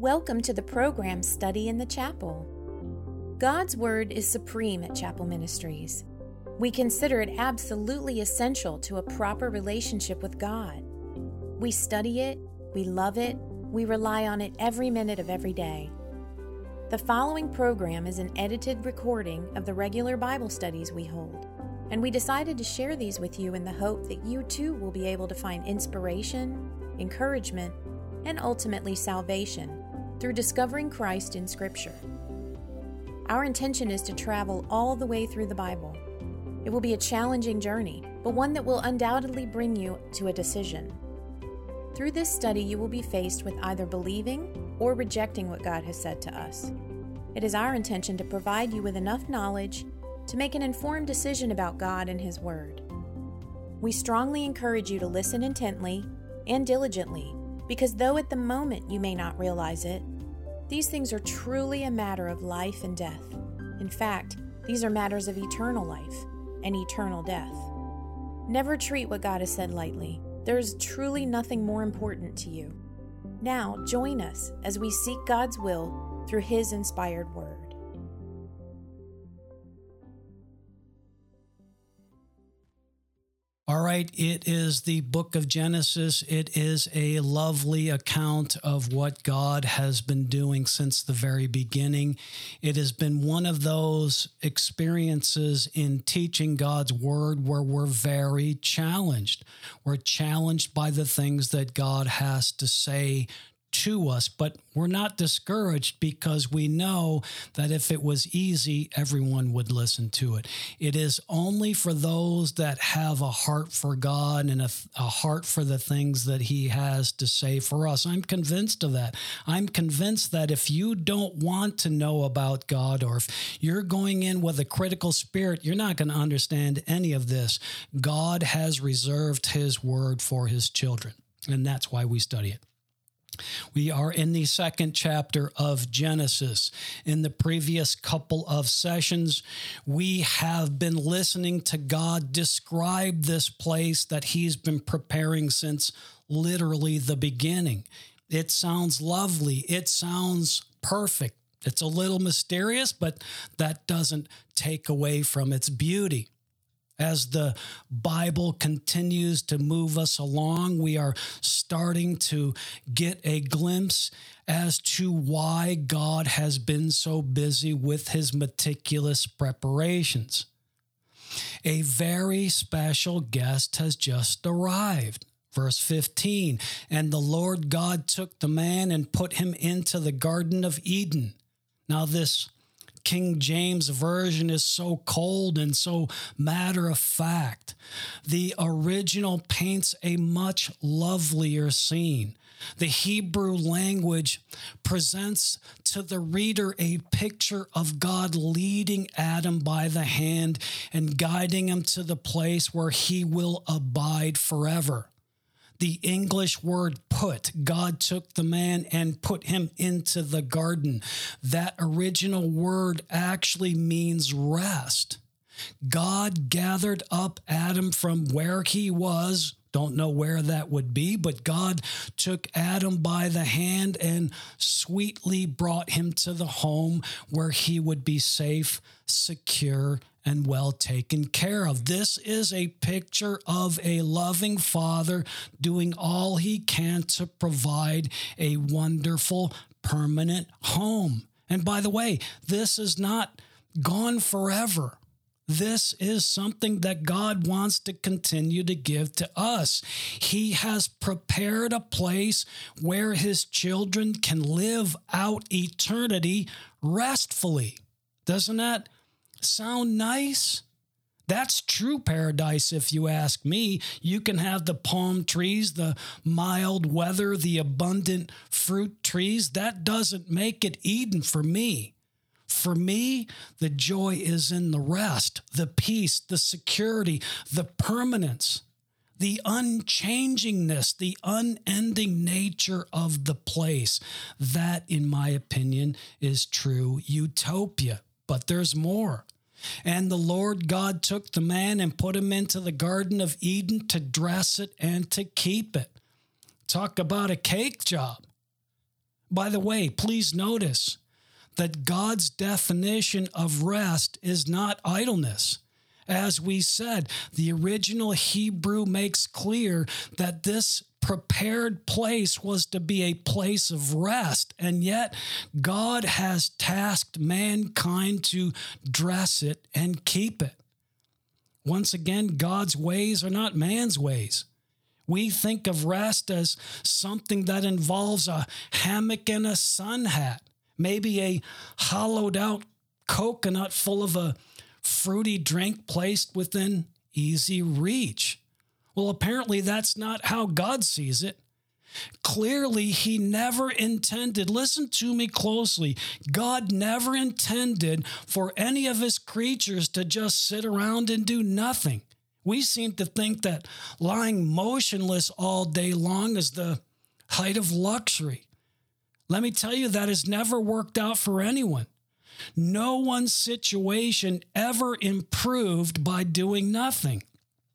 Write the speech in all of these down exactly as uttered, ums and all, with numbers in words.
Welcome to the program Study in the Chapel. God's Word is supreme at Chapel Ministries. We consider it absolutely essential to a proper relationship with God. We study it, we love it, we rely on it every minute of every day. The following program is an edited recording of the regular Bible studies we hold, and we decided to share these with you in the hope that you too will be able to find inspiration, encouragement, and ultimately salvation through discovering Christ in Scripture. Our intention is to travel all the way through the Bible. It will be a challenging journey, but one that will undoubtedly bring you to a decision. Through this study, you will be faced with either believing or rejecting what God has said to us. It is our intention to provide you with enough knowledge to make an informed decision about God and His Word. We strongly encourage you to listen intently and diligently, because though at the moment you may not realize it, these things are truly a matter of life and death. In fact, these are matters of eternal life and eternal death. Never treat what God has said lightly. There is truly nothing more important to you. Now, join us as we seek God's will through His inspired Word. All right, it is the book of Genesis. It is a lovely account of what God has been doing since the very beginning. It has been one of those experiences in teaching God's word where we're very challenged. We're challenged by the things that God has to say to us, but we're not discouraged because we know that if it was easy, everyone would listen to it. It is only for those that have a heart for God and a, a heart for the things that He has to say for us. I'm convinced of that. I'm convinced that if you don't want to know about God, or if you're going in with a critical spirit, you're not going to understand any of this. God has reserved His word for His children, and that's why we study it. We are in the second chapter of Genesis. In the previous couple of sessions, we have been listening to God describe this place that He's been preparing since literally the beginning. It sounds lovely. It sounds perfect. It's a little mysterious, but that doesn't take away from its beauty. As the Bible continues to move us along, we are starting to get a glimpse as to why God has been so busy with His meticulous preparations. A very special guest has just arrived. Verse fifteen, and the Lord God took the man and put him into the Garden of Eden. Now this King James Version is so cold and so matter of fact. The original paints a much lovelier scene. The Hebrew language presents to the reader a picture of God leading Adam by the hand and guiding him to the place where he will abide forever. The English word put, God took the man and put him into the garden. That original word actually means rest. God gathered up Adam from where he was. Don't know where that would be, but God took Adam by the hand and sweetly brought him to the home where he would be safe, secure, and well taken care of. This is a picture of a loving father doing all he can to provide a wonderful, permanent home. And by the way, this is not gone forever. This is something that God wants to continue to give to us. He has prepared a place where His children can live out eternity restfully. Doesn't that sound nice? That's true paradise, if you ask me. You can have the palm trees, the mild weather, the abundant fruit trees. That doesn't make it Eden for me. For me, the joy is in the rest, the peace, the security, the permanence, the unchangingness, the unending nature of the place. That, in my opinion, is true utopia. But there's more. And the Lord God took the man and put him into the Garden of Eden to dress it and to keep it. Talk about a cake job. by the way, please notice that God's definition of rest is not idleness. As we said, the original Hebrew makes clear that this prepared place was to be a place of rest, and yet God has tasked mankind to dress it and keep it. Once again, God's ways are not man's ways. We think of rest as something that involves a hammock and a sun hat, maybe a hollowed out coconut full of a fruity drink placed within easy reach. Well, apparently that's not how God sees it. Clearly, he never intended, listen to me closely, God never intended for any of his creatures to just sit around and do nothing. We seem to think that lying motionless all day long is the height of luxury. Let me tell you, that has never worked out for anyone. No one's situation ever improved by doing nothing.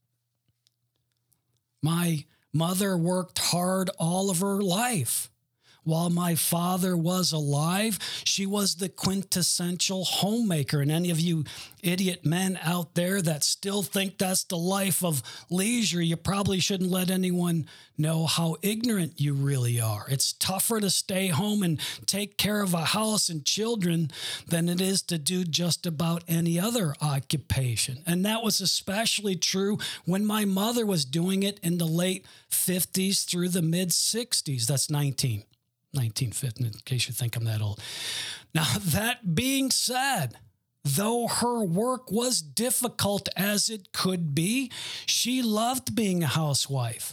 My mother worked hard all of her life. While my father was alive, she was the quintessential homemaker. And any of you idiot men out there that still think that's the life of leisure, you probably shouldn't let anyone know how ignorant you really are. It's tougher to stay home and take care of a house and children than it is to do just about any other occupation. And that was especially true when my mother was doing it in the late fifties through the mid sixties. That's nineteen. nineteen fifty, in case you think I'm that old. Now, that being said, though her work was difficult as it could be, she loved being a housewife.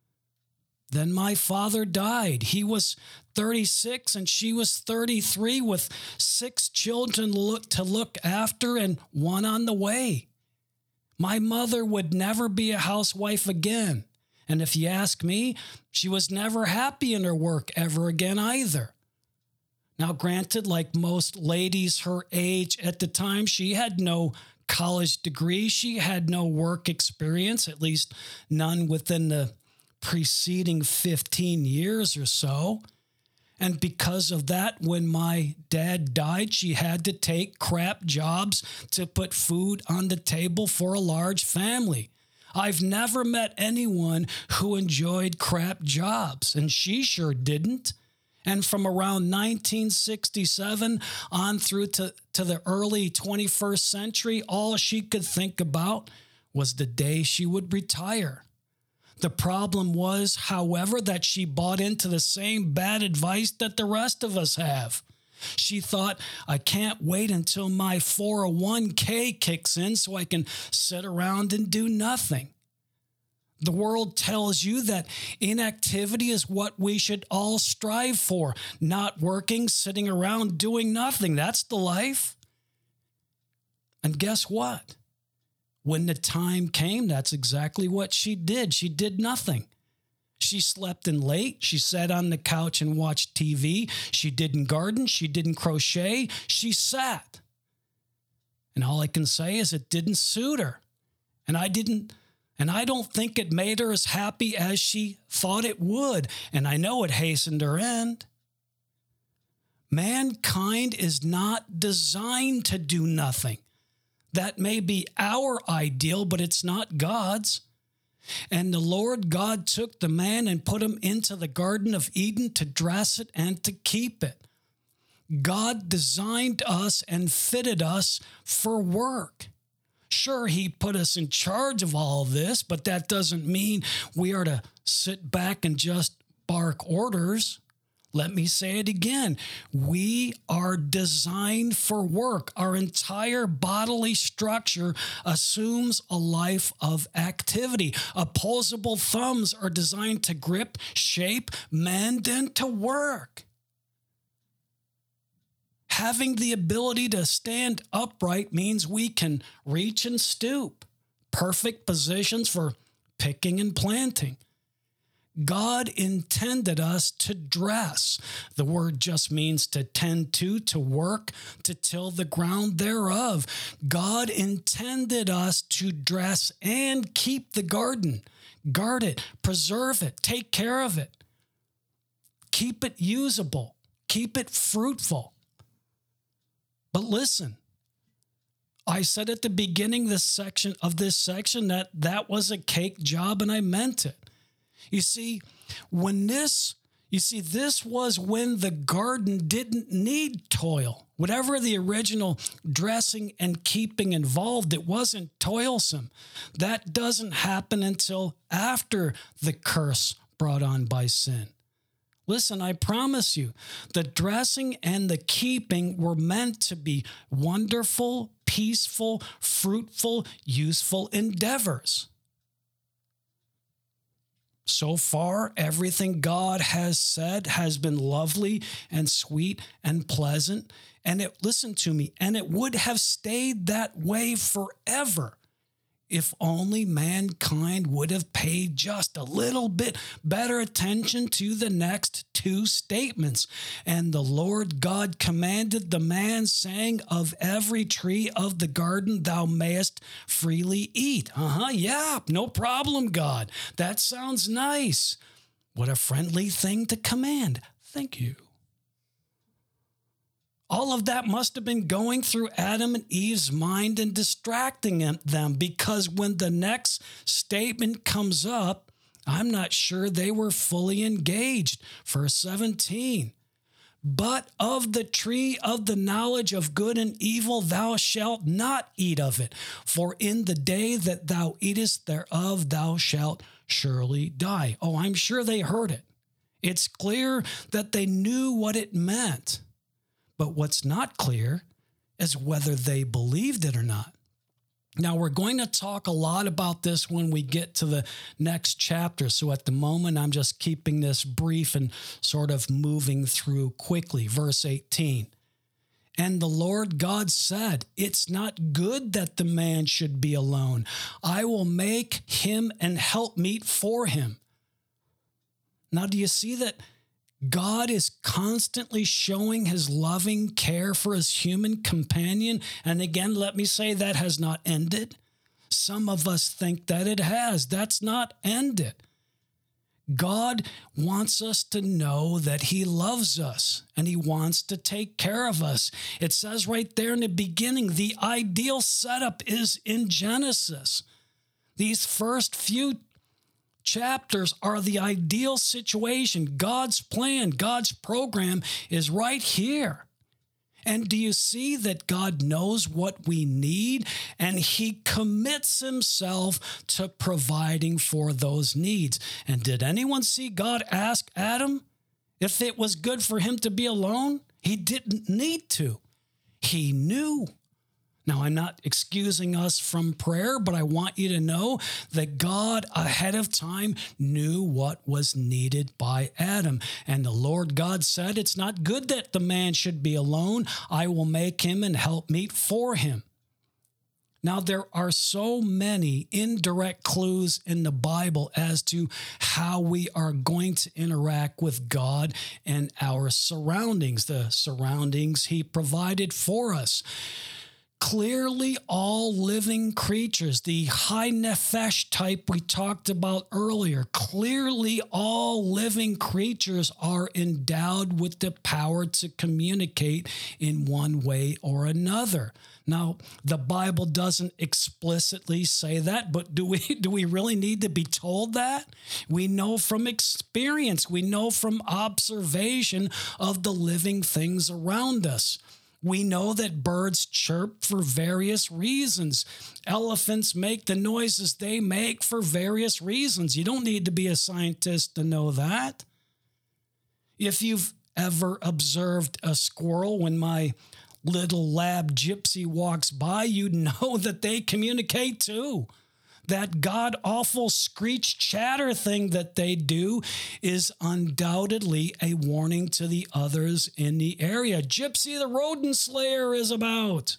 Then my father died. He was thirty-six and she was thirty-three with six children look to look after and one on the way. My mother would never be a housewife again. And if you ask me, she was never happy in her work ever again either. Now, granted, like most ladies her age at the time, she had no college degree. She had no work experience, at least none within the preceding fifteen years or so. And because of that, when my dad died, she had to take crap jobs to put food on the table for a large family. I've never met anyone who enjoyed crap jobs, and she sure didn't. And from around nineteen sixty-seven on through to, to the early twenty-first century, all she could think about was the day she would retire. The problem was, however, that she bought into the same bad advice that the rest of us have. She thought, I can't wait until my four oh one k kicks in so I can sit around and do nothing. The world tells you that inactivity is what we should all strive for. Not working, sitting around, doing nothing. That's the life. And guess what? When the time came, that's exactly what she did. She did nothing. She slept in late. She sat on the couch and watched T V. She didn't garden. She didn't crochet. She sat. And all I can say is it didn't suit her. And I didn't, and I don't think it made her as happy as she thought it would. And I know it hastened her end. Mankind is not designed to do nothing. That may be our ideal, but it's not God's. And the Lord God took the man and put him into the Garden of Eden to dress it and to keep it. God designed us and fitted us for work. Sure, he put us in charge of all of this, but that doesn't mean we are to sit back and just bark orders. Let me say it again. We are designed for work. Our entire bodily structure assumes a life of activity. Opposable thumbs are designed to grip, shape, mend, and to work. Having the ability to stand upright means we can reach and stoop. Perfect positions for picking and planting. God intended us to dress. The word just means to tend to, to work, to till the ground thereof. God intended us to dress and keep the garden. Guard it, preserve it, take care of it. Keep it usable. keep it fruitful. But listen, I said at the beginning this section of this section that that was a cake job, and I meant it. You see, when this, you see, this was when the garden didn't need toil. Whatever the original dressing and keeping involved, it wasn't toilsome. That doesn't happen until after the curse brought on by sin. Listen, I promise you, the dressing and the keeping were meant to be wonderful, peaceful, fruitful, useful endeavors. So far, everything God has said has been lovely and sweet and pleasant. And it, listen to me, and it would have stayed that way forever if only mankind would have paid just a little bit better attention to the next two statements. And the Lord God commanded the man, saying, of every tree of the garden thou mayest freely eat. Uh-huh, yeah, no problem, God. That sounds nice. What a friendly thing to command. Thank you. All of that must have been going through Adam and Eve's mind and distracting them, because when the next statement comes up, I'm not sure they were fully engaged. Verse seventeen, but of the tree of the knowledge of good and evil thou shalt not eat of it, for in the day that thou eatest thereof thou shalt surely die. Oh, I'm sure they heard it. It's clear that they knew what it meant. But what's not clear is whether they believed it or not. Now, we're going to talk a lot about this when we get to the next chapter. So at the moment, I'm just keeping this brief and sort of moving through quickly. Verse eighteen. And the Lord God said, it's not good that the man should be alone. I will make him an helpmeet for him. Now, do you see that God is constantly showing his loving care for his human companion? And again, let me say that has not ended. Some of us think that it has. That's not ended. God wants us to know that he loves us and he wants to take care of us. It says right there in the beginning, the ideal setup is in Genesis. These first few chapters are the ideal situation. God's plan, God's program is right here. And do you see that God knows what we need, and he commits himself to providing for those needs? And did anyone see God ask Adam if it was good for him to be alone? He didn't need to. He knew. Now, I'm not excusing us from prayer, but I want you to know that God ahead of time knew what was needed by Adam. And the Lord God said, it's not good that the man should be alone. I will make him an helpmeet for him. Now, there are so many indirect clues in the Bible as to how we are going to interact with God and our surroundings, the surroundings he provided for us. Clearly, all living creatures, the high nephesh type we talked about earlier, clearly all living creatures are endowed with the power to communicate in one way or another. Now, the Bible doesn't explicitly say that, but do we do we really need to be told that? We know from experience, we know from observation of the living things around us. We know that birds chirp for various reasons. Elephants make the noises they make for various reasons. You don't need to be a scientist to know that. If you've ever observed a squirrel, when my little lab Gypsy walks by, you know that they communicate too. That god-awful screech chatter thing that they do is undoubtedly a warning to the others in the area. Gypsy the rodent slayer is about.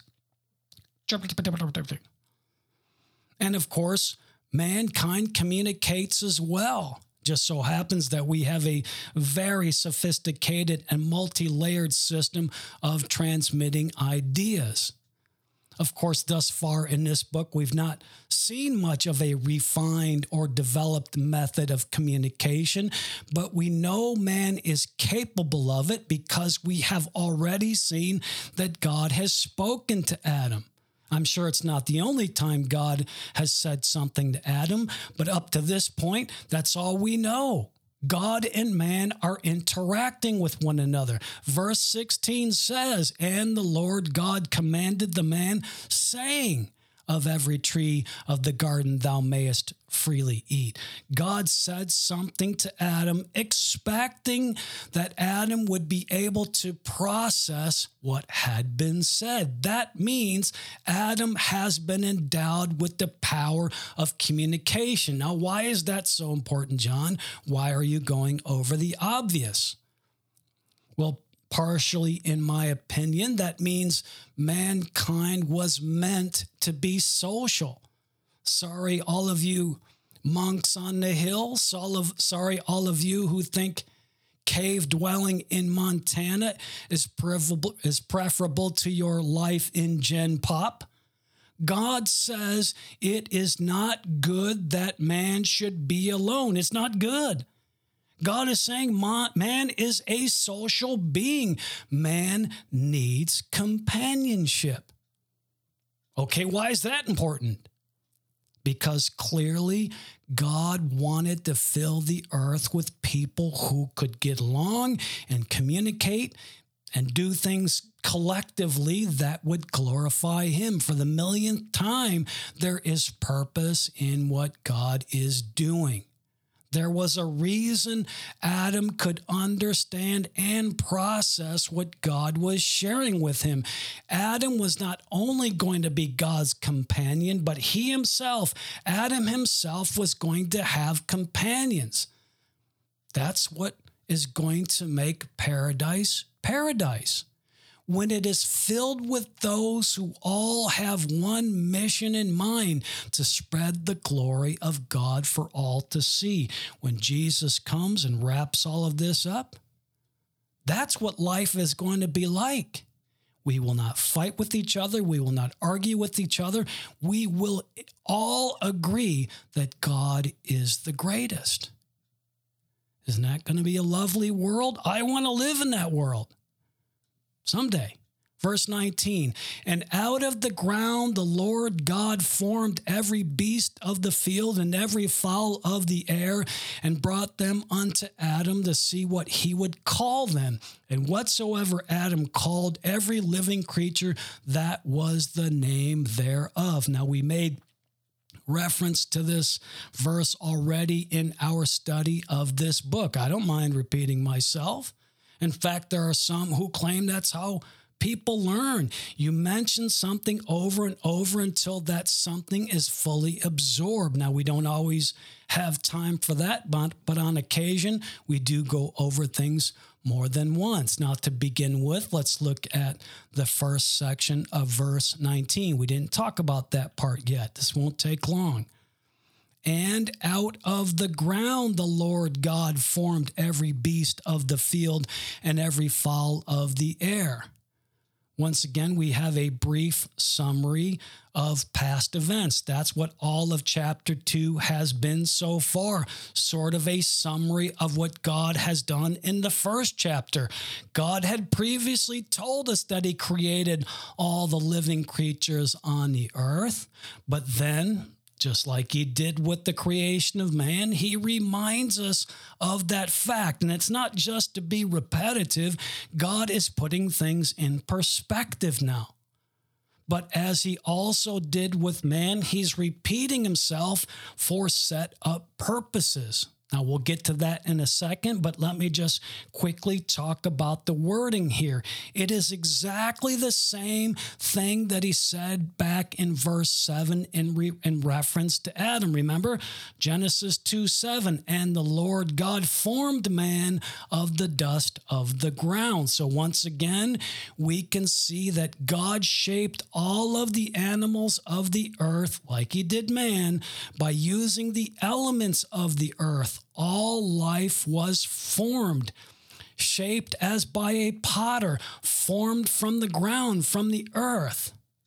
And of course, mankind communicates as well. Just so happens that we have a very sophisticated and multi-layered system of transmitting ideas. Of course, thus far in this book, we've not seen much of a refined or developed method of communication, but we know man is capable of it because we have already seen that God has spoken to Adam. I'm sure it's not the only time God has said something to Adam, but up to this point, that's all we know. God and man are interacting with one another. Verse sixteen says, "And the Lord God commanded the man, saying, of every tree of the garden thou mayest freely eat." God said something to Adam, expecting that Adam would be able to process what had been said. That means Adam has been endowed with the power of communication. Now, why is that so important, John? Why are you going over the obvious? Well, partially, in my opinion, that means mankind was meant to be social. Sorry, all of you monks on the hill. Sorry, all of you who think cave dwelling in Montana is preferable, is preferable to your life in Gen Pop. God says it is not good that man should be alone. It's not good. God is saying man is a social being. Man needs companionship. Okay, why is that important? Because clearly God wanted to fill the earth with people who could get along and communicate and do things collectively that would glorify him. For the millionth time, there is purpose in what God is doing. There was a reason Adam could understand and process what God was sharing with him. Adam was not only going to be God's companion, but he himself, Adam himself, was going to have companions. That's what is going to make paradise paradise. When it is filled with those who all have one mission in mind, to spread the glory of God for all to see. When Jesus comes and wraps all of this up, that's what life is going to be like. We will not fight with each other. We will not argue with each other. We will all agree that God is the greatest. Isn't that going to be a lovely world? I want to live in that world someday. Verse nineteen, "And out of the ground the Lord God formed every beast of the field and every fowl of the air, and brought them unto Adam to see what he would call them. And whatsoever Adam called every living creature, that was the name thereof." Now, we made reference to this verse already in our study of this book. I don't mind repeating myself. In fact, there are some who claim that's how people learn. You mention something over and over until that something is fully absorbed. Now, we don't always have time for that, but, but on occasion, we do go over things more than once. Now, to begin with, let's look at the first section of verse nineteen. We didn't talk about that part yet. This won't take long. "And out of the ground the Lord God formed every beast of the field and every fowl of the air." Once again, we have a brief summary of past events. That's what all of chapter two has been so far, sort of a summary of what God has done in the first chapter. God had previously told us that he created all the living creatures on the earth, but then, just like he did with the creation of man, he reminds us of that fact. And it's not just to be repetitive. God is putting things in perspective now. But as he also did with man, he's repeating himself for set up purposes. Now, we'll get to that in a second, but let me just quickly talk about the wording here. It is exactly the same thing that he said back in verse seven in, re- in reference to Adam. Remember, Genesis two seven, "And the Lord God formed man of the dust of the ground." So once again, we can see that God shaped all of the animals of the earth, like he did man, by using the elements of the earth. All life was formed, shaped as by a potter, formed from the ground, from the earth.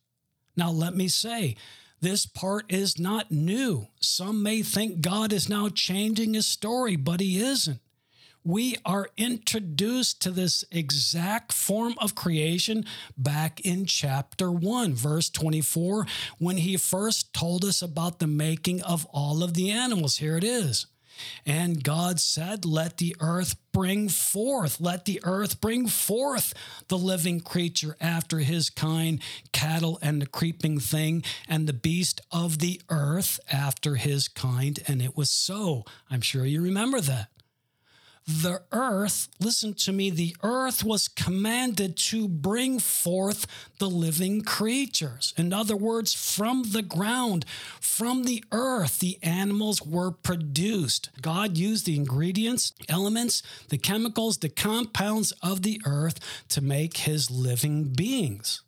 Now, let me say, this part is not new. Some may think God is now changing his story, but he isn't. We are introduced to this exact form of creation back in chapter one, verse twenty-four, when he first told us about the making of all of the animals. Here it is. And God said, let the earth bring forth, let the earth bring forth the living creature after his kind, cattle and the creeping thing, and the beast of the earth after his kind. And it was so. I'm sure you remember that. The earth, listen to me, the earth was commanded to bring forth the living creatures. In other words, from the ground, from the earth, the animals were produced. God used the ingredients, elements, the chemicals, the compounds of the earth to make his living beings.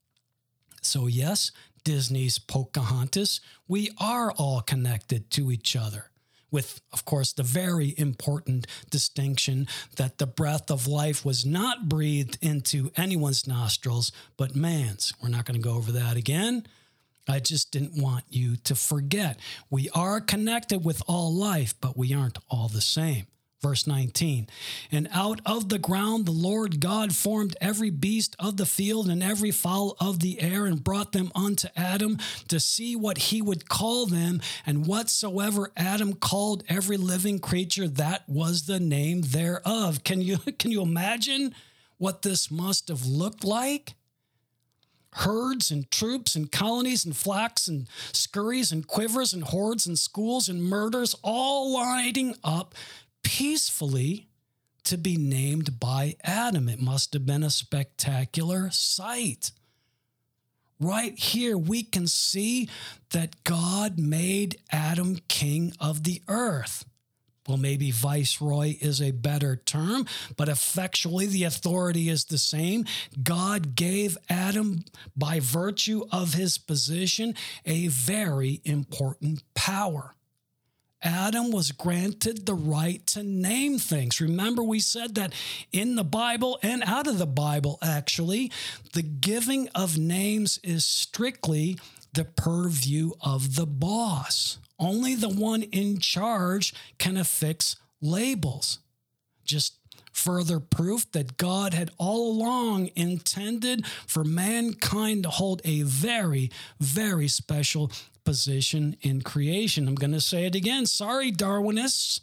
So yes, Disney's Pocahontas, we are all connected to each other. With, of course, the very important distinction that the breath of life was not breathed into anyone's nostrils, but man's. We're not going to go over that again. I just didn't want you to forget. We are connected with all life, but we aren't all the same. Verse nineteen, and out of the ground the Lord God formed every beast of the field and every fowl of the air and brought them unto Adam to see what he would call them. And whatsoever Adam called every living creature, that was the name thereof. Can you, can you imagine what this must have looked like? Herds and troops and colonies and flocks and scurries and quivers and hordes and schools and murders all lining up peacefully to be named by Adam. It must have been a spectacular sight. Right here, we can see that God made Adam king of the earth. Well, maybe viceroy is a better term, but effectually the authority is the same. God gave Adam, by virtue of his position, a very important power. Adam was granted the right to name things. Remember, we said that in the Bible and out of the Bible, actually, the giving of names is strictly the purview of the boss. Only the one in charge can affix labels. Just further proof that God had all along intended for mankind to hold a very, very special position in creation. I'm going to say it again. Sorry, Darwinists.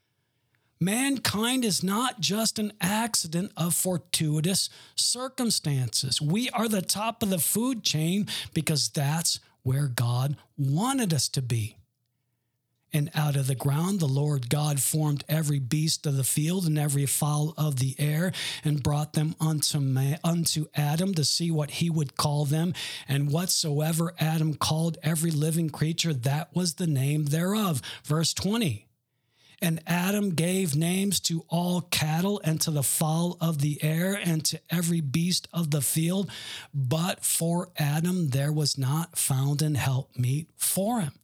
Mankind is not just an accident of fortuitous circumstances. We are the top of the food chain because that's where God wanted us to be. And out of the ground the Lord God formed every beast of the field and every fowl of the air and brought them unto, man, unto Adam to see what he would call them. And whatsoever Adam called every living creature, that was the name thereof. Verse twenty. And Adam gave names to all cattle and to the fowl of the air and to every beast of the field. But for Adam there was not found an helpmeet for him.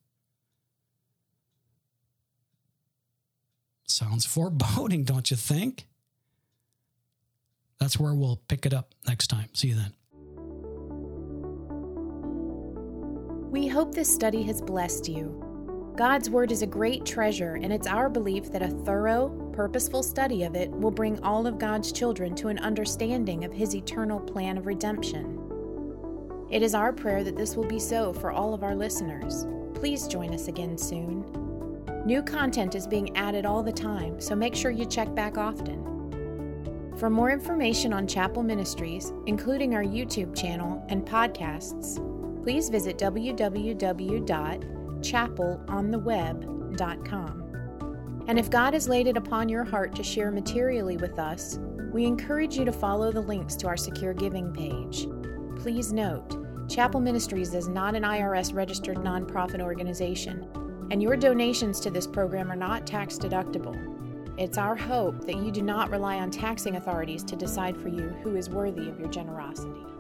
Sounds foreboding, don't you think? That's where we'll pick it up next time. See you then. We hope this study has blessed you. God's Word is a great treasure, and it's our belief that a thorough, purposeful study of it will bring all of God's children to an understanding of His eternal plan of redemption. It is our prayer that this will be so for all of our listeners. Please join us again soon. New content is being added all the time, so make sure you check back often. For more information on Chapel Ministries, including our YouTube channel and podcasts, please visit w w w dot chapel on the web dot com. And if God has laid it upon your heart to share materially with us, we encourage you to follow the links to our secure giving page. Please note, Chapel Ministries is not an I R S-registered nonprofit organization, and your donations to this program are not tax deductible. It's our hope that you do not rely on taxing authorities to decide for you who is worthy of your generosity.